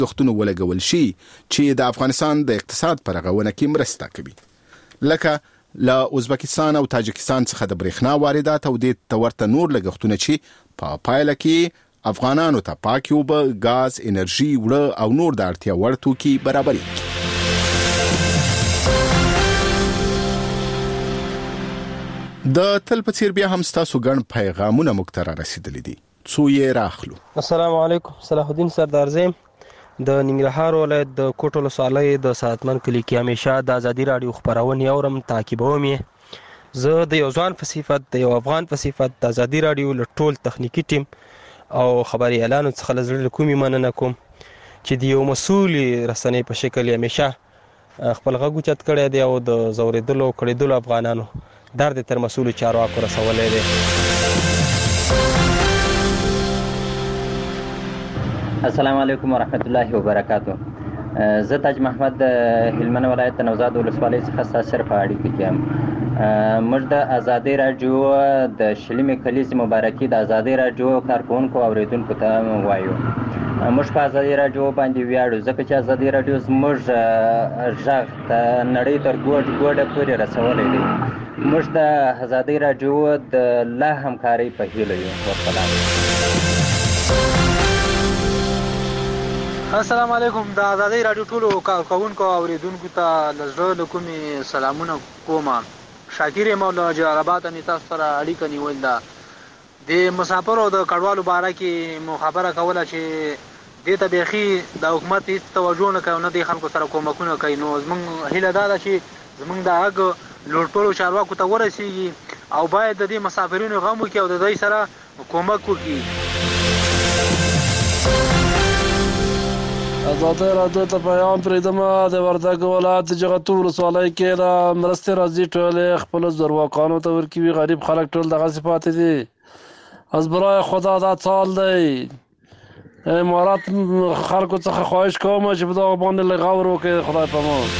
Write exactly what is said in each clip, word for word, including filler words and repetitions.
لګښتونه ولګول شي چې د افغانستان د اقتصاد پر رغونه کې مرسته کوي، لکه له ازبکستان او تاجکستان څخه د برېښنا واردات او د تورته نور لګښتونه چې په پایله کې افغانانو ته پاکي اوبه، ګاز، انرژي، وړه او نور د اړتیا وړ توکي برابري. د تل په څیر بیا هم ستاسو ګڼ پیغامونه موږ ته رسیدلي دي، څو یې راخلو. السلام علیکم، صلاح الدین سردار زیم د ننګرهار ولایت د کوټ ولسوالۍ د ساتمن کلي کې همیشه د ازادي راډیو خبرونه اورم، تعقیبوم یې. زه د یو ځوان په صفت، د یو افغان په صفت د ازادي راډیو له ټول تخنیکی ټیم او خبري اعلانو څخه له زړه کومې مننه کوم چې د یو مسؤل رسنۍ په شکل همیشه خپل غږ اوچت کړی دی او د زوریدلو کړیدلو افغانانو درد تر مسؤل چارواکو رسولی دی. السلام علیکم ورحمت الله وبرکاتو. زه تاج محمد د هلمند ولایت د نوزاد ولسوالۍ څخه ستاسو سره په اړیکه کې یم. موږ د ازادي راډیو د شلمې کلیزې مبارکي د ازادي راډیو کارکوونکو او اوریدونکو ته وایو. موږ په ازادي راډیو باندې ویاړو ځکه چې ازادي راډیو زموږ غږ د نړۍ تر ګوټ ګوټه پورې رسولی دی. موږ د ازادي راډیو د لا همکارۍ په هیله یو. والسلام. السلام علیکم. د ازادي راډیو ټولو کارکوونکو او اوریدونکو ته له زړه له کومې سلامونه کوم. شاکر یم او له جلال آباد نه تاسو سره اړیکه نیول ده. د مسافرو د کډوالو باره کې مو خبره کوله چې دې ته بیخي د حکومت هېڅ توجه نه کوي، نه د خلکو سره کومکونه کوي. نو زموږ هیله دا ده چې زموږ د غږ لوړ چارواکو ته ورسیږي او باید د دې مسافرینو غم وکړي او د دوی سره کومک وکړي. ازادي راډیو ته پیغام پرېږدم. د وردګ ولایت د جغتو ولسوالۍ کې له مرستې راځي ټولې خپلو زورواکانو ته ورکوي. غریب خلک ټول دغسې پاتې دي. از برای خدا دا سال دی. امارات خلکو څخه خواهش کوم چې په دغه باندې لږ غور وکړي. خدای په امان.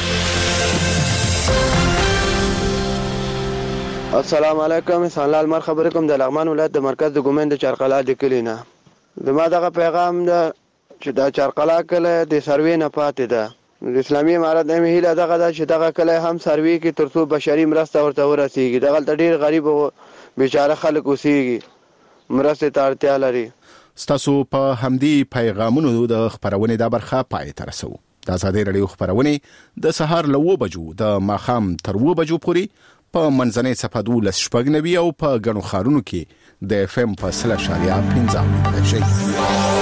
السلام علیکم. احسان لال مر خبرې کوم د لغمان ولایت د مرکز د ګومین د چارقلا د کلي نه. زما دغه پیغام ده چې دا چارقلا کلی د سروې نه پاتې ده. د اسلامي امارت نه مې هیله دغه ده چې دغه کلی هم سروې کې تر څو بشري مرسته ورته ورسیږي. دغلته ډېر غریب او بیچاره خلک اوسیږي، مرستې ته اړتیا لري. ستاسو په همدې پیغامونو د خبرونې دا برخه پای ته رسو. د ازادي راډیو خبرونې د سهار له اوه بجو د ماښام تر اوه بجو پورې په منځنۍ صفحه دولس شپږ نوي او په ګڼو ښارونو کې د اف ام په سل اشاریه پنځه.